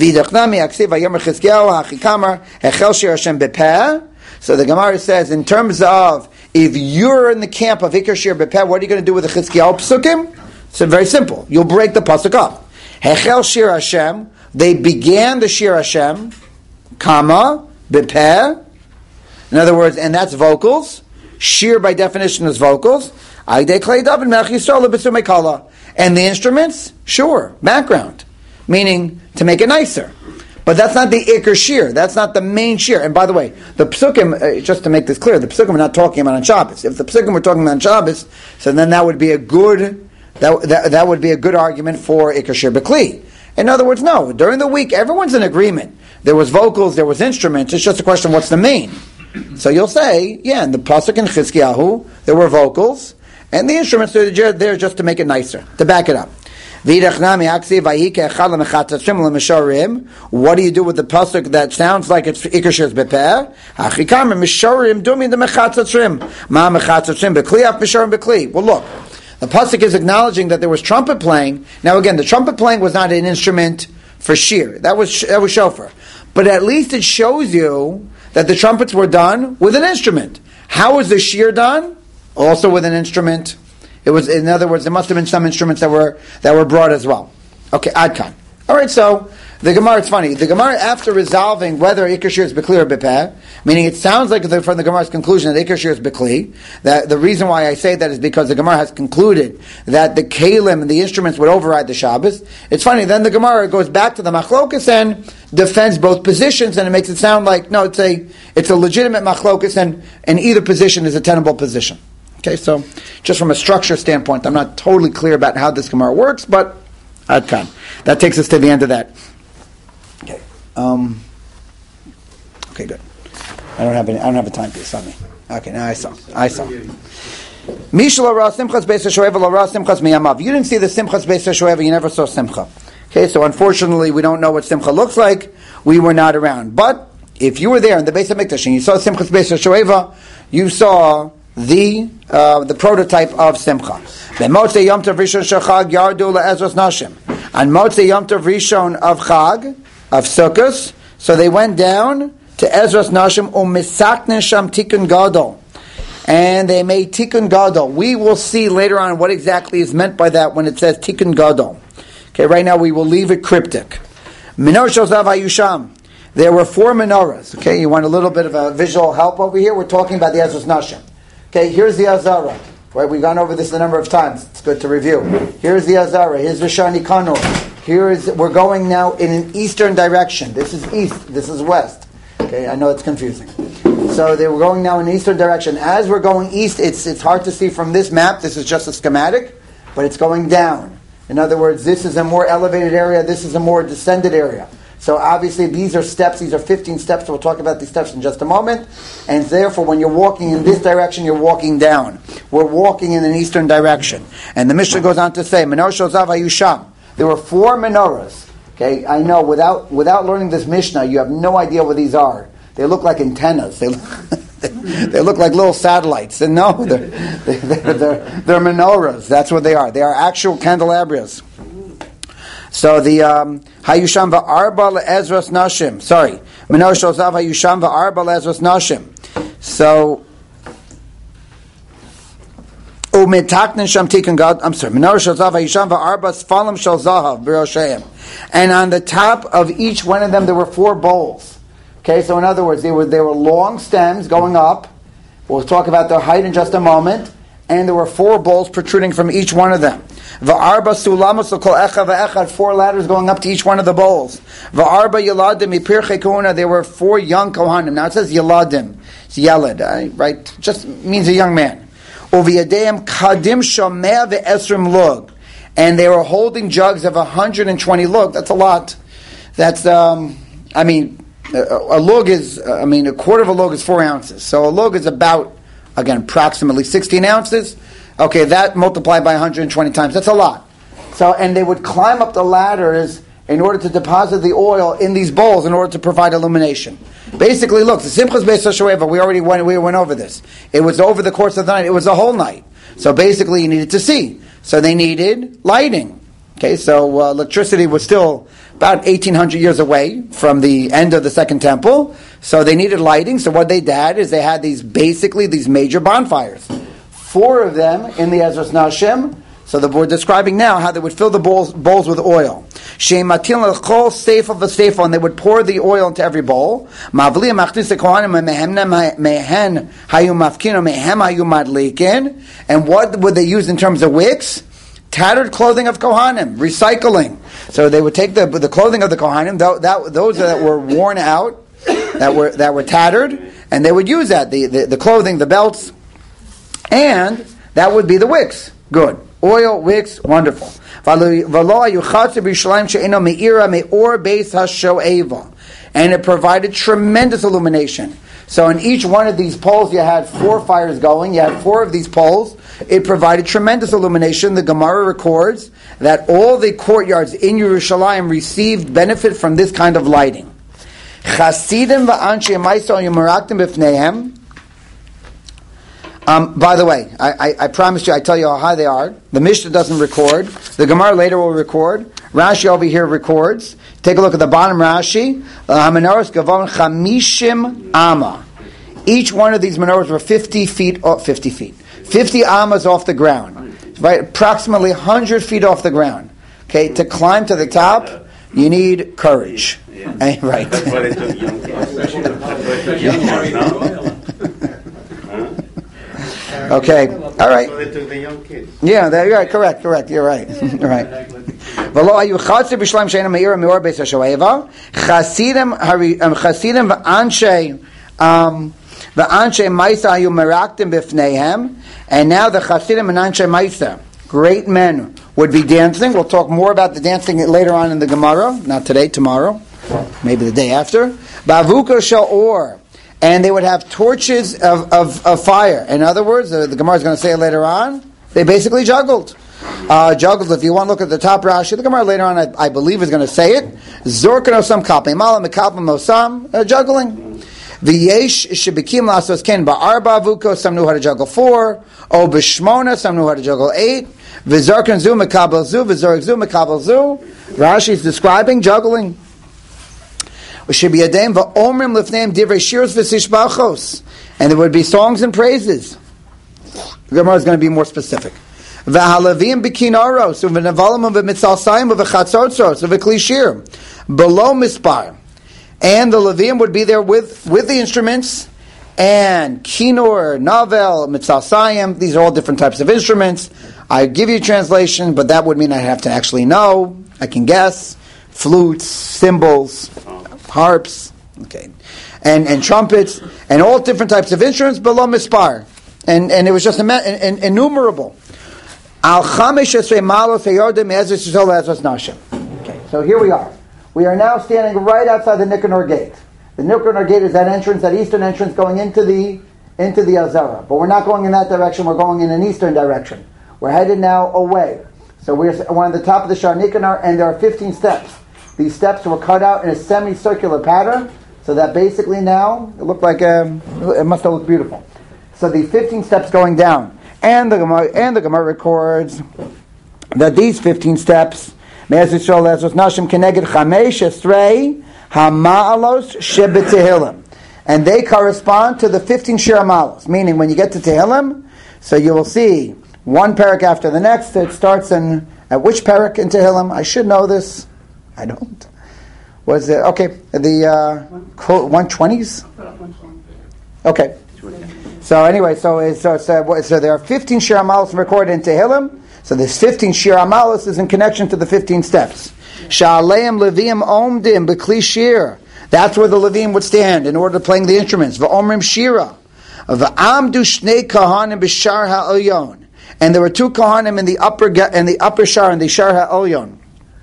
So the Gemara says, in terms of if you're in the camp of Iker Shir Bepeh, what are you going to do with the Chizkiyahu psukim? So very simple. You'll break the pasuk up. Hechel Shir Hashem. They began the Shir Hashem, comma Bepeh. In other words, and that's vocals. Shir by definition is vocals. And the instruments, sure, background, meaning to make it nicer. But that's not the Iker Shir. That's not the main Shir. And by the way, the Psukim, just to make this clear, the Psukim are not talking about on Shabbos. If the Psukim were talking about on Shabbos, so then that would be a good that would be a good argument for Iker Shir B'Kli. In other words, no. During the week, everyone's in agreement. There was vocals, there was instruments. It's just a question of what's the main. So you'll say, yeah, in the Pasuk in Chizkiyahu, there were vocals. And the instruments are there just to make it nicer, to back it up. What do you do with the pasuk that sounds like it's Iker Shir's Bepeh? Well, look, the pasuk is acknowledging that there was trumpet playing. Now, again, the trumpet playing was not an instrument for shir. That was shofar. But at least it shows you that the trumpets were done with an instrument. How was the shir done? Also with an instrument. It was, in other words, there must have been some instruments that were brought as well. Okay, Adkan. All right, so the Gemara, it's funny. The Gemara, after resolving whether Iker Shir is Bekli or Bepeh, meaning it sounds like from the Gemara's conclusion that Iker Shir is Bekli, that the reason why I say that is because the Gemara has concluded that the Kalim and the instruments would override the Shabbos. It's funny, then the Gemara goes back to the Machlokas and defends both positions, and it makes it sound like, no, it's a legitimate Machlokas, and either position is a tenable position. Okay, so just from a structure standpoint, I'm not totally clear about how this Gemara works, but Adkan. That takes us to the end of that. Okay. Okay, good. I don't have a time piece on me. Okay, now I saw. Mishla ra simchas beis hashoeva la ra simchas miyamav. You didn't see the simchas beis hashoeva. You never saw simcha. Okay, so unfortunately, we don't know what simcha looks like. We were not around. But if you were there in the Beis Hamikdash and you saw simchas beis hashoeva, you saw the prototype of simcha. Motzei Yom Tov Rishon shel Chag yardu le'ezros nashim. On Motzei Yom Tov Rishon of Chag, of Sukkos, so they went down to Ezras Nashim u'misaknen sham Tikkun Gadol, and they made Tikkun Gadol. We will see later on what exactly is meant by that when it says Tikkun Gadol. Okay, right now we will leave it cryptic. Menorah shel zahav hayusham. There were 4 menorahs. Okay, you want a little bit of a visual help over here? We're talking about the Ezras Nashim. Okay, here's the Azara. Right, we've gone over this a number of times. It's good to review. Here's the Azara. Here's the Shani Kanor. We're going now in an eastern direction. This is east. This is west. Okay, I know it's confusing. So they were going now in an eastern direction. As we're going east, it's hard to see from this map. This is just a schematic, but it's going down. In other words, this is a more elevated area. This is a more descended area. So obviously these are steps. These are 15 steps. We'll talk about these steps in just a moment. And therefore, when you're walking in this direction, you're walking down. We're walking in an eastern direction. And the Mishnah goes on to say, Menorah shel zahav hayusham. There were 4 menorahs. Okay, I know without learning this Mishnah, you have no idea what these are. They look like antennas. They look like little satellites. And no, they're menorahs. That's what they are. They are actual candelabras. So the Hayusham va'arba le'ezras nashim. Sorry, Menorah shel zahav Hayusham va'arba le'ezras nashim. So u'mitaknen sham Tikkun Gadol. I'm sorry, Menorah shel zahav Hayusham va'arba sfalim shel zahav b'rosheim. And on the top of each one of them there were 4 bowls. Okay, so in other words, they were long stems going up. We'll talk about their height in just a moment. And there were 4 bowls protruding from each one of them. Va'arba sulamos l'kol echad va'echad, 4 ladders going up to each one of the bowls. Va'arba yeladim mipirchei kohuna, there were 4 young kohanim. Now it says yeladim, it's yelad, right? Just means a young man. Uviyadeim kadim shomeh ve'esrim lug, and they were holding jugs of 120 lug. That's a lot. That's a lug is, a quarter of a lug is 4 ounces. So a lug is about, again, approximately 16 ounces. Okay, that multiplied by 120 times, that's a lot. So, and they would climb up the ladders in order to deposit the oil in these bowls in order to provide illumination. Basically, look, the Simchas Beis HaShoeva, we went over this. It was over the course of the night. It was a whole night. So basically, you needed to see. So they needed lighting. Okay, so electricity was still about 1,800 years away from the end of the Second Temple. So they needed lighting. So what they did is they had these major bonfires. 4 of them in the Ezras Nashim. So we're describing now how they would fill the bowls with oil. And they would pour the oil into every bowl. And what would they use in terms of wicks? Tattered clothing of Kohanim, recycling. So they would take the clothing of the Kohanim, those that were worn out, that were tattered, and they would use that, the clothing, the belts, and that would be the wicks. Good. Oil, wicks, wonderful. And it provided tremendous illumination. So in each one of these poles, you had 4 fires going. You had 4 of these poles. It provided tremendous illumination. The Gemara records that all the courtyards in Yerushalayim received benefit from this kind of lighting. Chasidim va'anshei Ma'aser yumaraktim b'fneihem. By the way, I promised you, I tell you how high they are. The Mishnah doesn't record. The Gemara later will record. Rashi over here records. Take a look at the bottom Rashi. Menorahs gavon 50 amma. Each one of these menorahs were 50 feet. 50 amas off the ground. right, approximately 100 feet off the ground. Okay, to climb to the top, you need courage. Yeah. Right. That's why they took young kids. That's why they took young ones, no? Okay, all right. That's why they took the young kids. Yeah, you're right. Correct. You're right. You're right. V'lo ayu chatzir b'shleim she'ena meira meor beis hashoeva chasidim v'anshe ma'isa ayu meraktim b'fneihem, and now the chasidim and anshe ma'isa, great men, would be dancing. We'll talk more about the dancing later on in the Gemara. Not today, tomorrow, maybe the day after. Bavuka sha'or, and they would have torches of fire. In other words, the Gemara is going to say it later on, they basically juggled. If you want to look at the top Rashi, the Gemara later on, I believe, is going to say it. Zorkan osam kalpei mala mekalpim osam, juggling. V'yesh shebekim lasos ken ba'arba avukos, some knew how to juggle 4. O b'shmona, some knew how to juggle 8. V'zorkan zu mekabel zu, v'zorik zu mekabel zu. Rashi is describing juggling. V'shebiyadem v'omrim lifneim divrei shiros v'sishbachos, and there would be songs and praises. The Gemara is going to be more specific. V'halavim b'kinaros u'v'nevalim u'v'mitzalsayim u'v'chatzotzos u'v'klishir below mispar, and the Levim would be there with the instruments, and kinor, navel, mitzalsayim. These are all different types of instruments. I give you a translation, but that would mean I have to actually know. I can guess. Flutes, cymbals, harps, okay, and trumpets, and all different types of instruments below mispar, and it was just innumerable. Al chamesh esrei malos hayordim me'ezras yisrael le'ezras nashim. Okay, so here we are. We are now standing right outside the Nicanor Gate. The Nicanor Gate is that entrance, that eastern entrance going into the Azara. But we're not going in that direction. We're going in an eastern direction. We're headed now away. So we're on the top of the Shar Nicanor, and there are 15 steps. These steps were cut out in a semicircular pattern, so that basically now it looked like it must have looked beautiful. So the 15 steps going down, and the Gemara records that these 15 steps, Me'ez Yisrael Le'ezros Nashim Keneged Chamesh Esrei HaMa'alos Shebetehillim, and they correspond to the 15 Shir HaMa'alos. Meaning, when you get to Tehillim, so you will see one parak after the next. It starts at which parak in Tehillim? I should know this. I don't. Was it okay? The 120s. Okay. So anyway, so there are 15 Shir HaMa'alos recorded in Tehillim. So this 15 Shir HaMa'alos is in connection to the 15 steps. Sha'aleim Leviim Omdim B'Kli Shir. That's where the Leviim would stand in order to playing the instruments. V'Omrim Shira. V'Amdu Shnei Kahanim B'Shar HaElyon. And there were 2 Kahanim in the upper Shar, in the Shar HaElyon.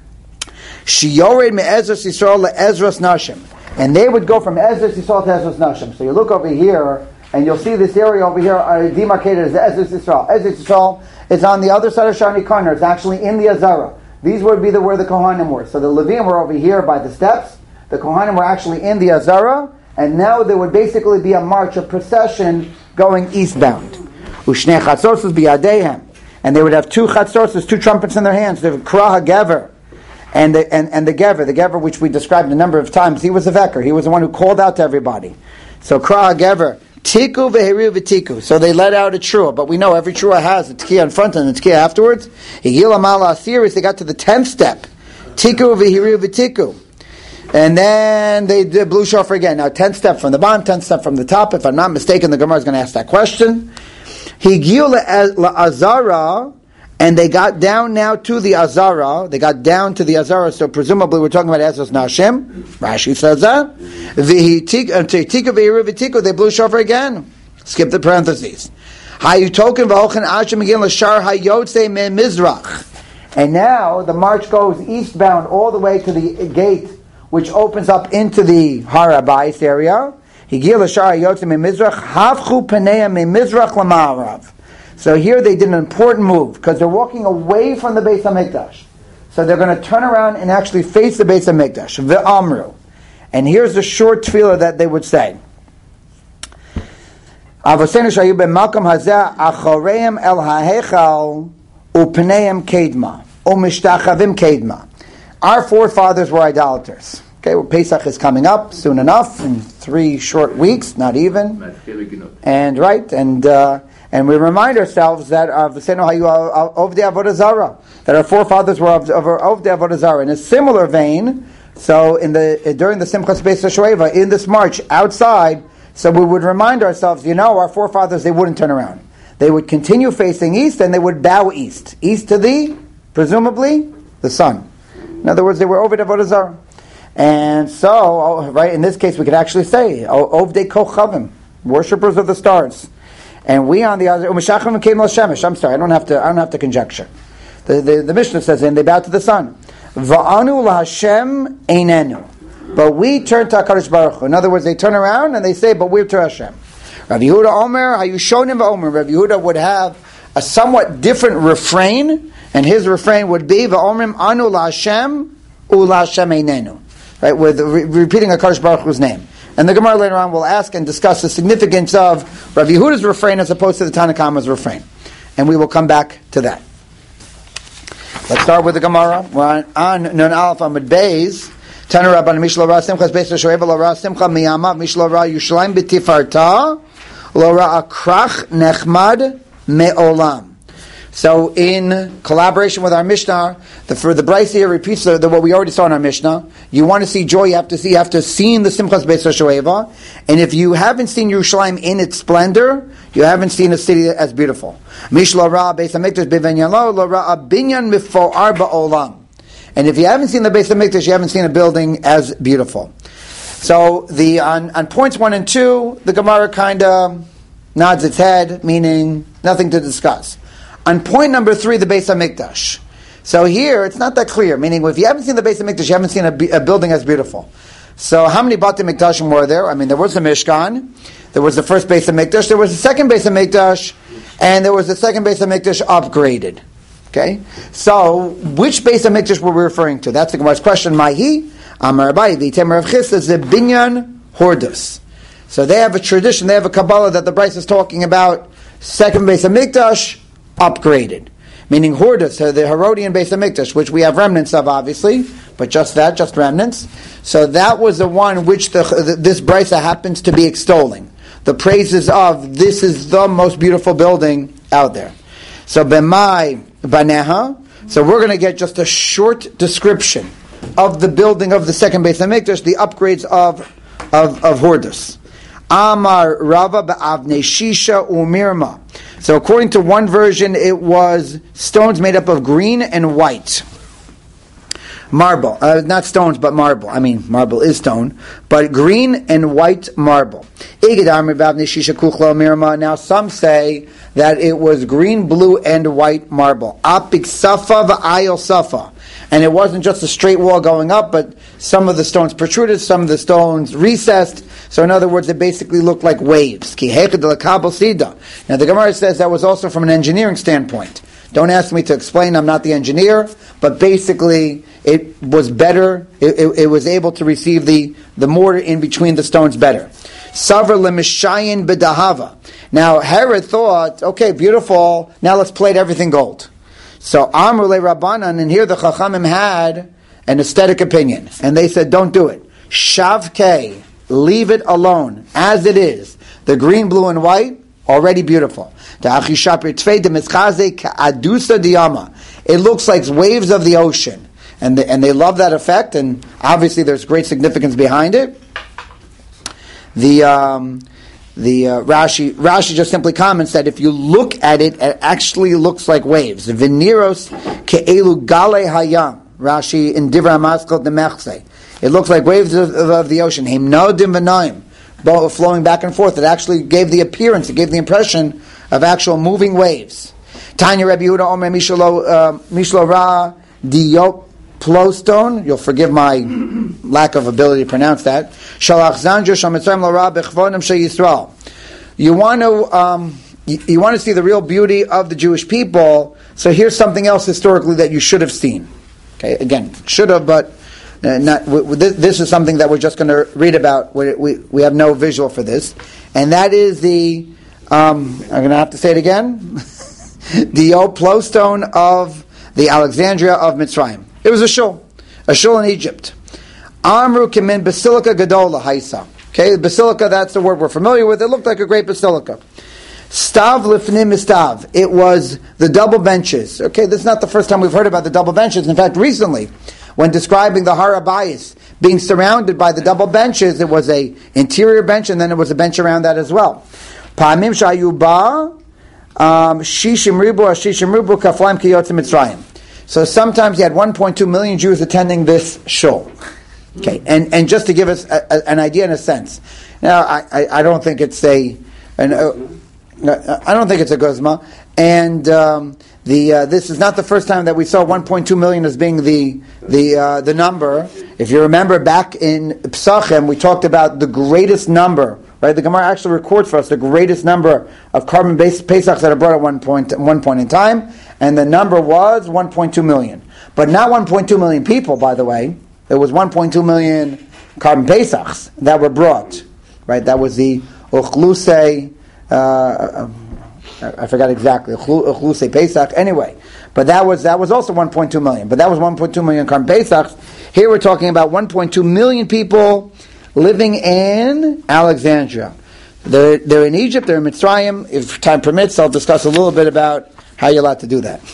Shiyored me'ezras Yisrael le'ezras Nashim. And they would go from Ezras Yisrael to Ezras Nashim. So you look over here, and you'll see this area over here demarcated as Ezras Yisrael. Ezras Yisrael is on the other side of Shar Nicanor. It's actually in the Azara. These would be where the Kohanim were. So the Levim were over here by the steps. The Kohanim were actually in the Azara. And now there would basically be a march, a procession going eastbound. Ushnei chatzorsos biyadehem. And they would have 2 chatzorsos, 2 trumpets in their hands. They would krah hagever. And the Gever which we described a number of times, he was a Veker. He was the one who called out to everybody. So Krah Gever, Tiku v'Heriu v'Tiku. So they let out a trua, but we know every trua has a Tkiya in front and a Tkiya afterwards. Higil Amala Asiris, they got to the 10th step. Tiku v'Heriu v'Tiku. And then they did blue shofar again. Now 10th step from the bottom, 10th step from the top. If I'm not mistaken, the Gemara is going to ask that question. Higil Azara. And they got down now to the Azara. They got down to the Azara, so presumably we're talking about Ezras Nashim. Rashi says that. They blew shofar again. Skip the parentheses. And now the march goes eastbound all the way to the gate, which opens up into the Har Habayis area. So here they did an important move, because they're walking away from the Beis HaMikdash. So they're going to turn around and actually face the Beis HaMikdash. Ve'amru. And here's the short tefillah that they would say. Avosenu shayu b'malkam hazeh achoreim el ha'hechal u'pneim kedma u'mishtachavim kedma. Our forefathers were idolaters. Okay, well, Pesach is coming up soon enough, in 3 short weeks, not even. And we remind ourselves that of the Seno Hayu Ovdei Avodah Zarah, that our forefathers were of Ovdei Avodah Zarah. In a similar vein, so during the Simchas Beis HaShoeva, in this march outside, so we would remind ourselves, our forefathers, they wouldn't turn around. They would continue facing east, and they would bow east to presumably, the sun. In other words, they were Ovdei Avodah Zarah. And so, right, in this case, we could actually say, Ovdei Kochavim, worshippers of the stars. And we on the other, I'm sorry, I don't have to conjecture. The Mishnah says, and they bow to the sun. Va'anu laHashem einenu. But we turn to HaKadosh Baruch Hu. In other words, they turn around and they say, but we're to Hashem. Rav Yehuda Omer, Hayushonim va'omer. Rav Yehuda would have a somewhat different refrain, and his refrain would be, Va'omrim anu laHashem u'laHashem einenu. Right, with repeating HaKadosh Baruch Hu's name. And the Gemara later on will ask and discuss the significance of Rav Yehuda's refrain as opposed to the Tanna Kamma's refrain. And we will come back to that. Let's start with the Gemara. We're on Nun Aleph Amud Beis. Tanu Rabban Mishlo Ra Simchas Beis HaShoeva Lo Ra Simcha Miyama Mishlo Ra Yushalayim B'Tifarta Lo Ra Akrach Nechmad Me'olam. So, in collaboration with our Mishnah, for the Brisa here repeats what we already saw in our Mishnah. You want to see joy, you have to see the Simchas Beis HaShoeva. And if you haven't seen Yerushalayim in its splendor, you haven't seen a city as beautiful. Mishlo Ra Beis HaMikdash B'Vinyan Lo Ra Binyan Mifo'ar Ba'olam. And if you haven't seen the Beis HaMikdash, you haven't seen a building as beautiful. So, on points 1 and 2, the Gemara kind of nods its head, meaning nothing to discuss. On point number 3, the Beis HaMikdash. So here, it's not that clear. Meaning, if you haven't seen the Beis HaMikdash, you haven't seen a building as beautiful. So how many Batei Mikdashim were there? I mean, there was the Mishkan, there was the first Beis HaMikdash, there was the second Beis HaMikdash, and there was the second Beis HaMikdash upgraded. Okay? So, which Beis HaMikdash were we referring to? That's the Gemara's question. Mahi, Amar Abaye, the Temer of Chisda, the Binyan Hordus. So they have a tradition, they have a Kabbalah that the Bryce is talking about, second Beis HaMikdash, upgraded. Meaning Hordus, the Herodian Beis HaMikdash, which we have remnants of, obviously, but just remnants. So that was the one which this Brisa happens to be extolling. The praises of, this is the most beautiful building out there. So B'mai Baneha, so we're going to get just a short description of the building of the second Beis HaMikdash, the upgrades of Hordus. Amar Rava ba'avnei shisha umirma. So according to one version, it was stones made up of green and white. Marble. Not stones, but marble. I mean, marble is stone. But green and white marble. Now some say that it was green, blue, and white marble. Apik safa v'ayil safa. And it wasn't just a straight wall going up, but some of the stones protruded, some of the stones recessed. So in other words, it basically looked like waves. Now the Gemara says that was also from an engineering standpoint. Don't ask me to explain, I'm not the engineer, but basically it was better, it was able to receive the mortar in between the stones better. Savr lemishayin b'dahava. Now Herod thought, okay, beautiful, now let's plate everything gold. So Amr le Rabbanan, and here the Chachamim had an aesthetic opinion, and they said, don't do it. Shavkei, leave it alone, as it is. The green, blue, and white, already beautiful. It looks like waves of the ocean. And they love that effect, and obviously there's great significance behind it. Rashi just simply comments that if you look at it, it actually looks like waves. Viniros ke'elu gale hayam. Rashi in Divrei HaMaskal Demechse. It looks like waves of the ocean. Himnodim v'naim, flowing back and forth. It actually gave the appearance, it gave the impression of actual moving waves. Tanya Rabbi Yehuda Omer Mishlo Ra Diop Plowstone. You'll forgive my lack of ability to pronounce that. Shalach Zanju Shamitzrayim Lo Ra Bechvonim She Yisrael. You want to see the real beauty of the Jewish people. So here's something else historically that you should have seen. Okay, again, should have, but not. This is something that we're just going to read about. We have no visual for this, and that is the. I'm going to have to say it again. The old plowstone of the Alexandria of Mitzrayim. It was a shul in Egypt. Amru Kimin Basilica Gadola Haisa. Okay, basilica, that's the word we're familiar with. It looked like a great basilica. Stav lifnim istav. It was the double benches. Okay, this is not the first time we've heard about the double benches. In fact, recently, when describing the Har Habayis being surrounded by the double benches, it was a interior bench and then it was a bench around that as well. Pa'amim shayuba shishim ribu kaflaim kiyotzim Mitzrayim. So sometimes you had 1.2 million Jews attending this shul. Okay, and just to give us an idea and a sense. Now, I don't think it's I don't think it's a guzma, and this is not the first time that we saw 1.2 million as being the number. If you remember back in Pesachim, we talked about the greatest number. Right, the Gemara actually records for us the greatest number of carbon-based Pesachs that are brought at one point in time, and the number was 1.2 million. But not 1.2 million people, by the way. There was 1.2 million carbon Pesachs that were brought. Right, that was the Uchlusei. I forgot exactly. Uchlusei Pesach. Anyway, but that was also 1.2 million. But that was 1.2 million carbon Pesachs. Here we're talking about 1.2 million people living in Alexandria. They're in Egypt, they're in Mitzrayim. If time permits, I'll discuss a little bit about how you're allowed to do that.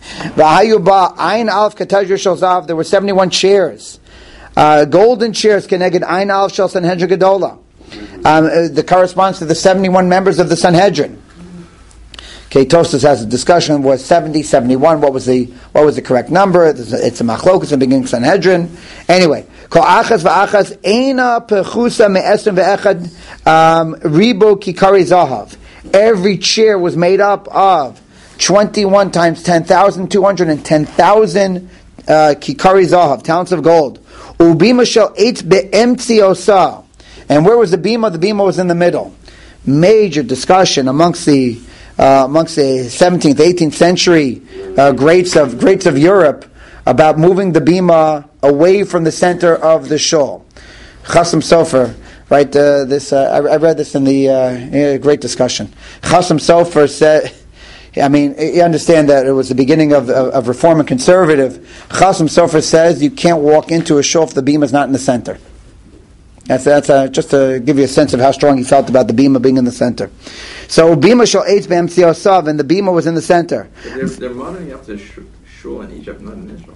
There were 71 chairs. Golden chairs connected Ein Aleph Shel Sanhedrin Gedola. That corresponds to the 71 members of the Sanhedrin. Okay, Tosfos has a discussion, was 70, 71, what was the correct number? It's a machlokus in the beginning of Sanhedrin. Anyway, Kol achas v'achas eina pechusa me'esrim ve'echad ribo kikari zahav. Every chair was made up of 21 times 10,000, 210,000 kikari zahav, talents of gold. Ubima shel eitz be'emtzi osa. And where was the bima? The bima was in the middle. Major discussion amongst the 17th, 18th century greats of Europe about moving the bima away from the center of the shul. Chassam Sofer, right? I read this in the great discussion. Chassam Sofer said, I mean, you understand that it was the beginning of Reform and Conservative. Chassam Sofer says you can't walk into a shul if the bima is not in the center. That's just to give you a sense of how strong he felt about the bima being in the center. So bima shel eitz be'emtzi osav, and the bima was in the center. They're modeling after shul in Egypt, not in Israel.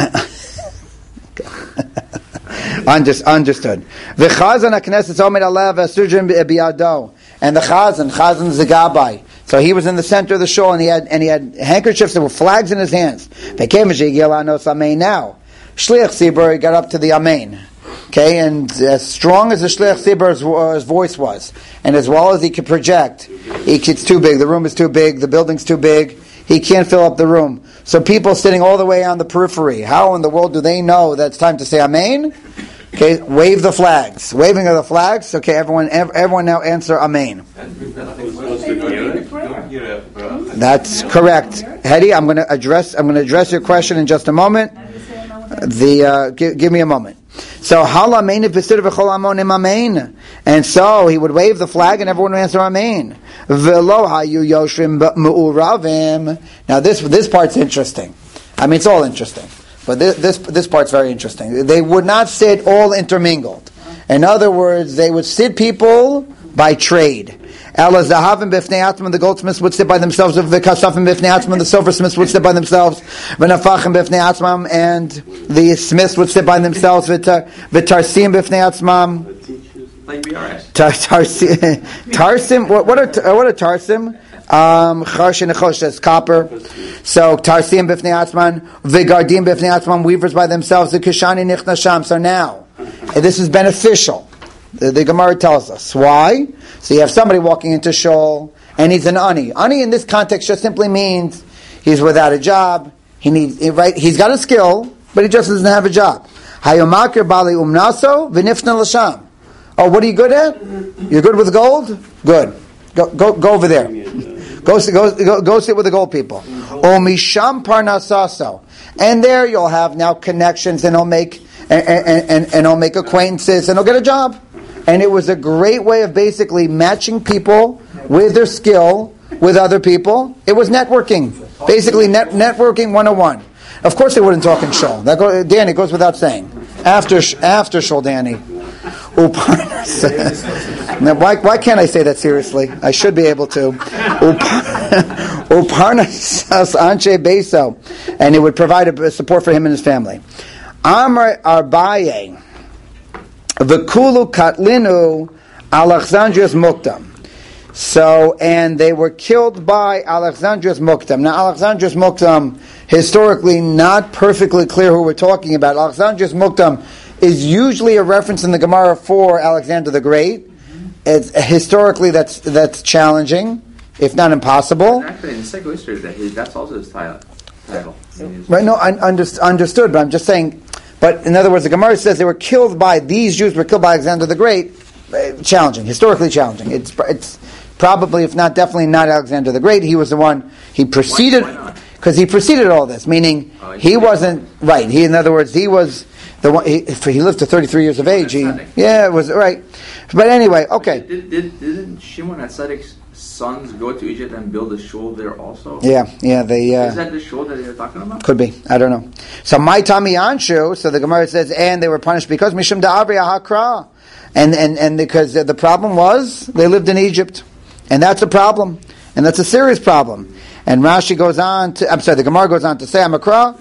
Understood. The Chazan HaKnesset Omed Alev Asujim Biyado, and the Chazan Zagabai. So he was in the center of the shul, and he had handkerchiefs that were flags in his hands. Now, Shliach Tzibur got up to the Amen. Okay, and as strong as the Shliach Tzibur's voice was, and as well as he could project, it's too big. The room is too big. The building's too big. He can't fill up the room. So people sitting all the way on the periphery, how in the world do they know that it's time to say Amen? Okay, wave the flags. Waving of the flags. Okay, everyone now answer Amen. That's correct. Hedy, I'm going to address your question in just a moment. Give me a moment. So and so he would wave the flag and everyone would answer Amen. Now this part's interesting. I mean, it's all interesting, but this part's very interesting. They would not sit all intermingled. In other words, they would sit people by trade. The goldsmiths would sit by themselves, the kasafim b'fnei atzmam, the silversmiths would sit by themselves, v'nafachim b'fnei atzmam, and the smiths would sit by themselves, v'tarsim b'fnei atzmam. Like BRS. Tarsim, what are tarsim? Charsh and nechosh, that's copper. So tarsim b'fnei atzman, v'gardim b'fnei atzmam, weavers by themselves, the kishani nichnasham. So now, this is beneficial. The Gemara tells us. Why? So you have somebody walking into shul, and he's an ani. Ani in this context just simply means he's without a job. He's got a skill, but he just doesn't have a job. Hayomakir bali umnaso v'nifna l'sham. Oh, what are you good at? You're good with gold? Good. Go over there. Go sit with the gold people. O misham parnasaso. And there you'll have now connections, and he'll make acquaintances, and he'll get a job. And it was a great way of basically matching people with their skill with other people. It was networking. Basically, networking 101. Of course they wouldn't talk in shul. Danny, goes without saying. After shul, Danny. Now, why can't I say that seriously? I should be able to. Uparnasas Anshe Beso, and it would provide a support for him and his family. Amar Arbaye, V'kulu Katlinu Alexandrius Muktam. So, and they were killed by Alexandrius Muktam. Now, Alexandrius Muktam, historically not perfectly clear who we're talking about. Alexandrius Muktam is usually a reference in the Gemara for Alexander the Great. Historically, that's challenging, if not impossible. And actually, in the secular history, that's also his title. Right? No, I understood, but I'm just saying. But in other words, the Gemara says these Jews were killed by Alexander the Great. Challenging, historically challenging. It's probably, if not definitely, not Alexander the Great. He was the one. He preceded, because he preceded all this. Meaning, he wasn't right. In other words, he was the one. He lived to 33 years of age. It was right. But anyway, okay. Didn't Shimon HaTzadik's sons go to Egypt and build a shul there also? Yeah. They. Is that the shul that you're talking about? Could be. I don't know. So my Tami Anshu. So the Gemara says, and they were punished because Mishum Da'avri Hakra. And because the problem was they lived in Egypt, and that's a problem, and that's a serious problem. And Rashi goes on to, the Gemara goes on to say, Amakra,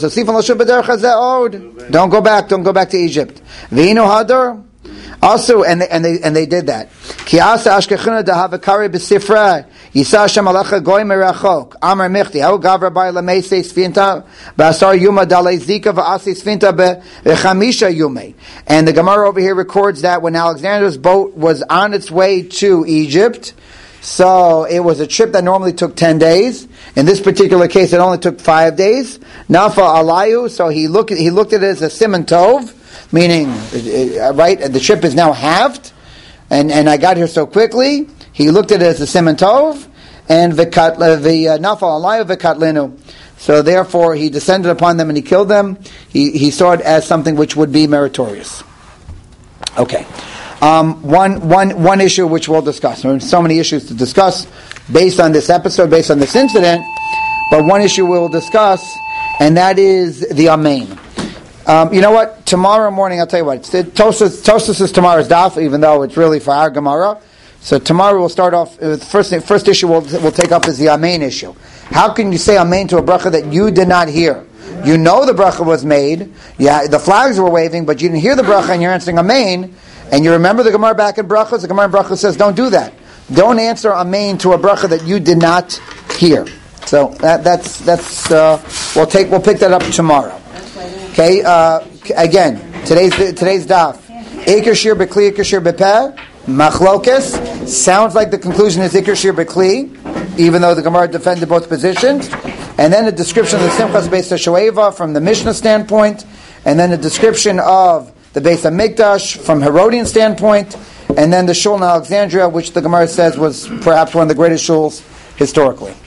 don't go back to Egypt. V'inu hadar. Also, and they did that. Ki asa ashkechuna dahavakari b'sifra yisa Hashem alecha goy merachok amar michti hau gavra bai lameisei sfinta b'asar yuma dalei zika v'asi sfinta b'chamisha yume. And the Gemara over here records that when Alexander's boat was on its way to Egypt, so it was a trip that normally took 10 days. In this particular case, it only took 5 days. Nafa alayu, so he looked at it as a siman tov, meaning, right, the trip is now halved, and I got here so quickly. He looked at it as a siman tov, and nafa alayu v'katlinu. So therefore, he descended upon them and he killed them. He saw it as something which would be meritorious. Okay. One issue which we'll discuss. There are so many issues to discuss based on this episode, based on this incident, but one issue we will discuss, and that is the Amen. You know what? Tomorrow morning, I'll tell you what. Tosfos is tomorrow's daf, even though it's really for our Gemara. So tomorrow we'll start off. The first issue we'll take up is the Amen issue. How can you say Amen to a bracha that you did not hear? You know the bracha was made. Yeah, the flags were waving, but you didn't hear the bracha, and you're answering Amen. And you remember the Gemara back in brachas. The Gemara in brachas says, "Don't do that. Don't answer Amen to a bracha that you did not hear." So that's we'll pick that up tomorrow. Okay. Again, today's daf. Iker shir bekli, iker shir bepeh, machlokes. Sounds like the conclusion is iker shir bekli, even though the Gemara defended both positions. And then a description of the Simchas Beis HaShoeva from the Mishnah standpoint, and then a description of the Beis HaMikdash from Herodian standpoint, and then the shul in Alexandria, which the Gemara says was perhaps one of the greatest shuls historically.